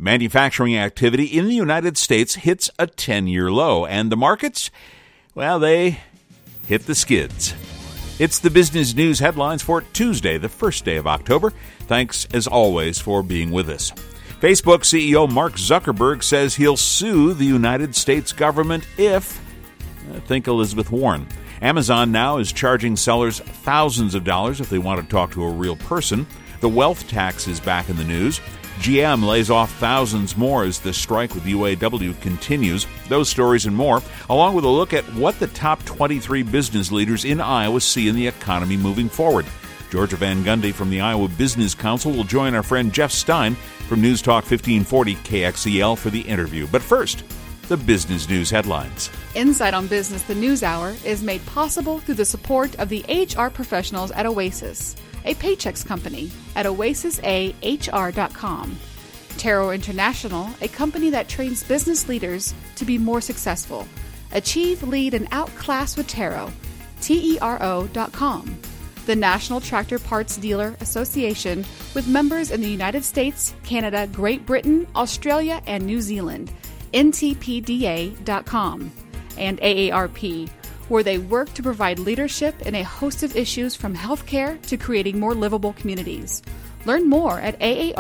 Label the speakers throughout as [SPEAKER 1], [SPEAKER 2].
[SPEAKER 1] Manufacturing activity in the United States hits a 10-year low, and the markets, well, they hit the skids. It's the business news headlines for Tuesday, the first day of October. Thanks, as always, for being with us. Facebook CEO Mark Zuckerberg says he'll sue the United States government if, think Elizabeth Warren. Amazon now is charging sellers thousands of dollars if they want to talk to a real person. The wealth tax is back in the news. GM lays off thousands more as the strike with UAW continues. Those stories and more, along with a look at what the top 23 business leaders in Iowa see in the economy moving forward. Georgia Van Gundy from the Iowa Business Council will join our friend Jeff Stein from News Talk 1540 KXEL for the interview. But first, the business news headlines.
[SPEAKER 2] Insight on Business, the News Hour, is made possible through the support of the HR professionals at Oasis, a Paychex company at oasisahr.com. Taro International, a company that trains business leaders to be more successful. Achieve, lead, and outclass with Taro, TERO.com. The National Tractor Parts Dealer Association, with members in the United States, Canada, Great Britain, Australia, and New Zealand, ntpda.com, and AARP, where they work to provide leadership in a host of issues from healthcare to creating more livable communities. Learn more at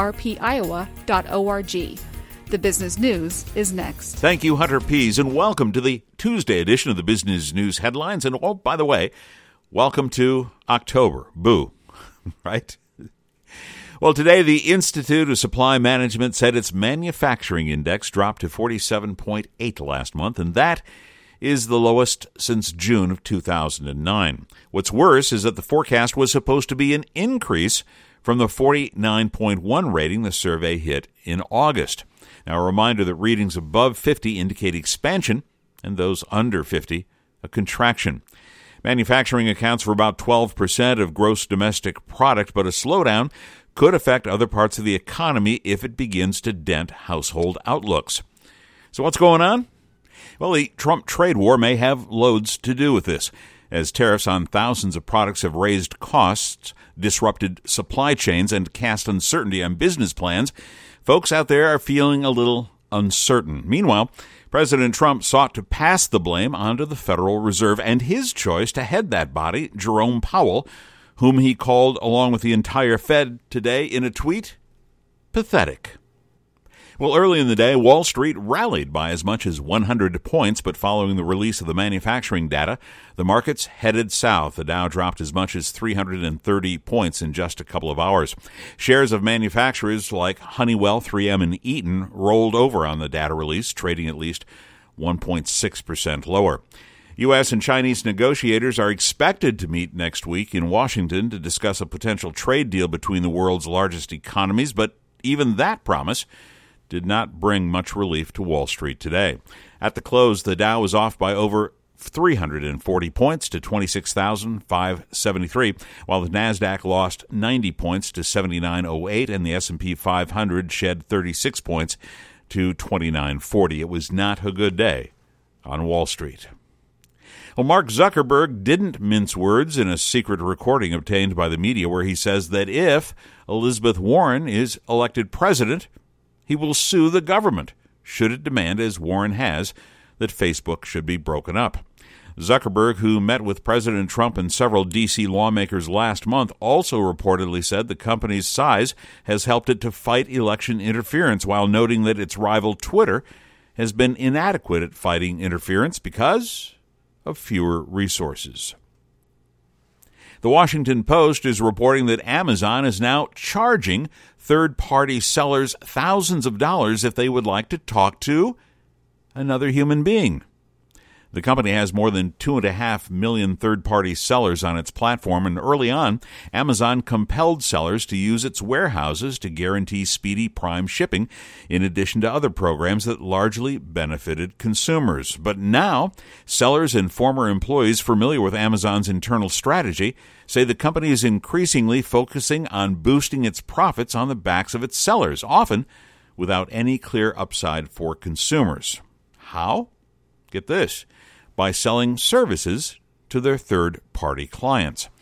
[SPEAKER 2] aarpiowa.org. The business news is next.
[SPEAKER 1] Thank you, Hunter Pease, and welcome to the Tuesday edition of the Business News Headlines. And, oh, by the way, welcome to October. Boo, right? Well, today, the Institute of Supply Management said its manufacturing index dropped to 47.8 last month, and that is the lowest since June of 2009. What's worse is that the forecast was supposed to be an increase from the 49.1 rating the survey hit in August. Now, a reminder that readings above 50 indicate expansion, and those under 50, a contraction. Manufacturing accounts for about 12% of gross domestic product, but a slowdown could affect other parts of the economy if it begins to dent household outlooks. So what's going on? Well, the Trump trade war may have loads to do with this, as tariffs on thousands of products have raised costs, disrupted supply chains, and cast uncertainty on business plans. Folks out there are feeling a little uncertain. Meanwhile, President Trump sought to pass the blame onto the Federal Reserve and his choice to head that body, Jerome Powell, whom he called, along with the entire Fed today in a tweet, pathetic. Well, early in the day, Wall Street rallied by as much as 100 points, but following the release of the manufacturing data, the markets headed south. The Dow dropped as much as 330 points in just a couple of hours. Shares of manufacturers like Honeywell, 3M, and Eaton rolled over on the data release, trading at least 1.6% lower. U.S. and Chinese negotiators are expected to meet next week in Washington to discuss a potential trade deal between the world's largest economies, but even that promise did not bring much relief to Wall Street today. At the close, the Dow was off by over 340 points to 26,573, while the Nasdaq lost 90 points to 7908, and the S&P 500 shed 36 points to 2940. It was not a good day on Wall Street. Well, Mark Zuckerberg didn't mince words in a secret recording obtained by the media where he says that if Elizabeth Warren is elected president, he will sue the government, should it demand, as Warren has, that Facebook should be broken up. Zuckerberg, who met with President Trump and several D.C. lawmakers last month, also reportedly said the company's size has helped it to fight election interference, while noting that its rival Twitter has been inadequate at fighting interference because of fewer resources. The Washington Post is reporting that Amazon is now charging third-party sellers thousands of dollars if they would like to talk to another human being. The company has more than 2.5 million third-party sellers on its platform, and early on, Amazon compelled sellers to use its warehouses to guarantee speedy Prime shipping, in addition to other programs that largely benefited consumers. But now, sellers and former employees familiar with Amazon's internal strategy say the company is increasingly focusing on boosting its profits on the backs of its sellers, often without any clear upside for consumers. How? Get this. By selling services to their third-party clients.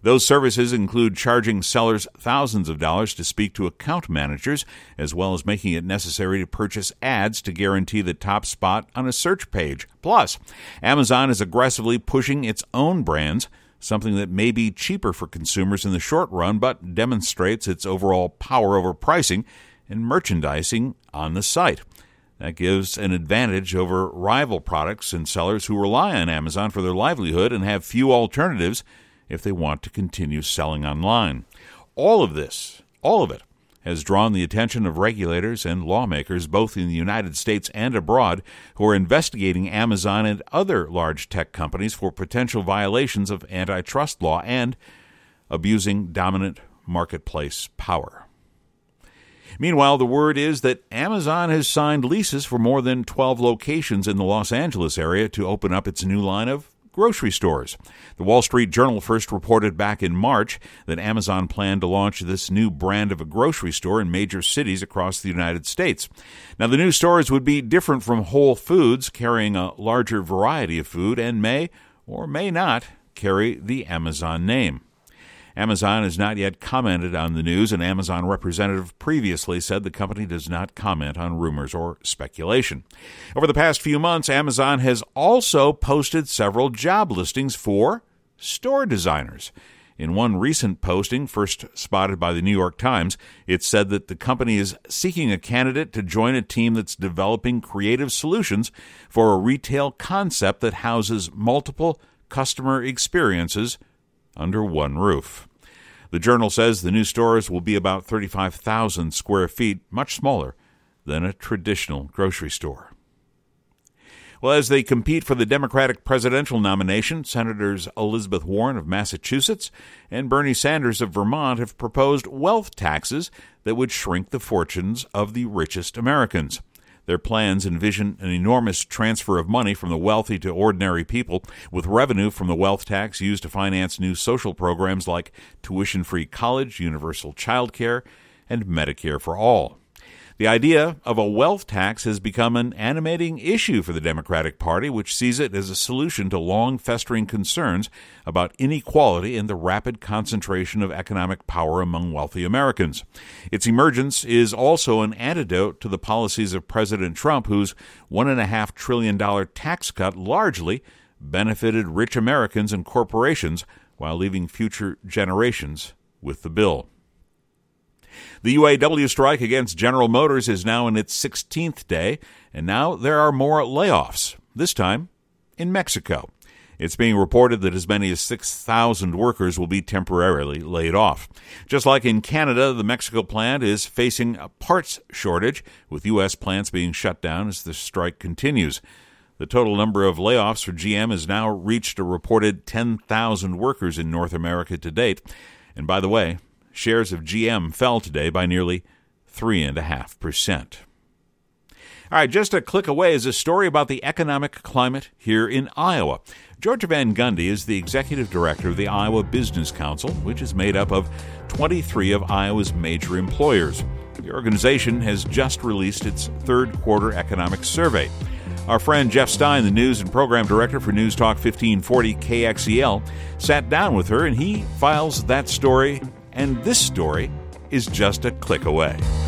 [SPEAKER 1] Those services include charging sellers thousands of dollars to speak to account managers, as well as making it necessary to purchase ads to guarantee the top spot on a search page. Plus, Amazon is aggressively pushing its own brands, something that may be cheaper for consumers in the short run, but demonstrates its overall power over pricing and merchandising on the site. That gives an advantage over rival products and sellers who rely on Amazon for their livelihood and have few alternatives if they want to continue selling online. All of it, has drawn the attention of regulators and lawmakers both in the United States and abroad who are investigating Amazon and other large tech companies for potential violations of antitrust law and abusing dominant marketplace power. Meanwhile, the word is that Amazon has signed leases for more than 12 locations in the Los Angeles area to open up its new line of grocery stores. The Wall Street Journal first reported back in March that Amazon planned to launch this new brand of a grocery store in major cities across the United States. Now, the new stores would be different from Whole Foods, carrying a larger variety of food, and may or may not carry the Amazon name. Amazon has not yet commented on the news. An Amazon representative previously said the company does not comment on rumors or speculation. Over the past few months, Amazon has also posted several job listings for store designers. In one recent posting, first spotted by the New York Times, it said that the company is seeking a candidate to join a team that's developing creative solutions for a retail concept that houses multiple customer experiences under one roof. The Journal says the new stores will be about 35,000 square feet, much smaller than a traditional grocery store. Well, as they compete for the Democratic presidential nomination, Senators Elizabeth Warren of Massachusetts and Bernie Sanders of Vermont have proposed wealth taxes that would shrink the fortunes of the richest Americans. Their plans envision an enormous transfer of money from the wealthy to ordinary people, with revenue from the wealth tax used to finance new social programs like tuition-free college, universal child care, and Medicare for all. The idea of a wealth tax has become an animating issue for the Democratic Party, which sees it as a solution to long-festering concerns about inequality and the rapid concentration of economic power among wealthy Americans. Its emergence is also an antidote to the policies of President Trump, whose $1.5 trillion tax cut largely benefited rich Americans and corporations while leaving future generations with the bill. The UAW strike against General Motors is now in its 16th day, and now there are more layoffs, this time in Mexico. It's being reported that as many as 6,000 workers will be temporarily laid off. Just like in Canada, the Mexico plant is facing a parts shortage, with U.S. plants being shut down as the strike continues. The total number of layoffs for GM has now reached a reported 10,000 workers in North America to date. And by the way, shares of GM fell today by nearly 3.5%. All right, just a click away is a story about the economic climate here in Iowa. Georgia Van Gundy is the executive director of the Iowa Business Council, which is made up of 23 of Iowa's major employers. The organization has just released its third quarter economic survey. Our friend Jeff Stein, the news and program director for News Talk 1540 KXEL, sat down with her, and he files that story, and this story is just a click away.